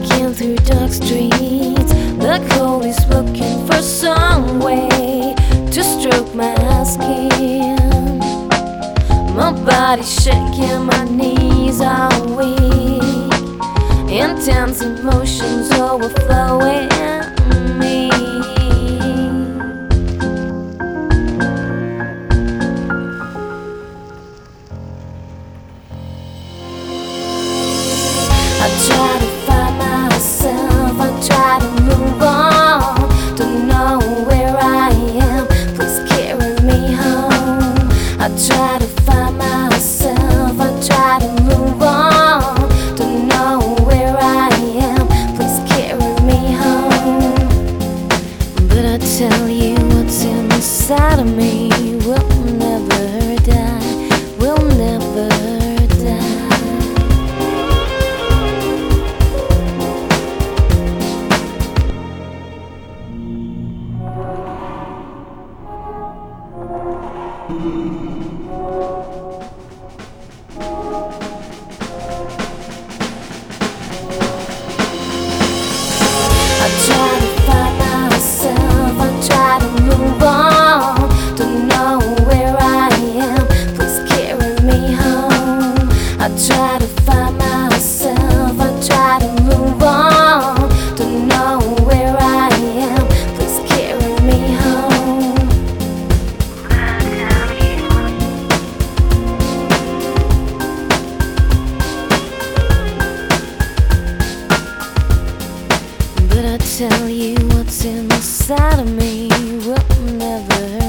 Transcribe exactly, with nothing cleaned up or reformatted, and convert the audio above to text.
walking through dark streets. The cold is looking for some way to stroke my skin. My body's shaking, my knees are weak. Intense emotions overflowing me. I try to find myself, I try to move on. Don't know where I am, please carry me home. I try to find myself, I try to move on. Don't know where I am, please carry me home. But I tell you what's inside of me will never die, will never die. I try to find myself, I try to move on. Don't know where I am, please carry me home. I try to find myself, I try to move on. Don't know where I am, please carry me home. But I tell you what's inside of me will never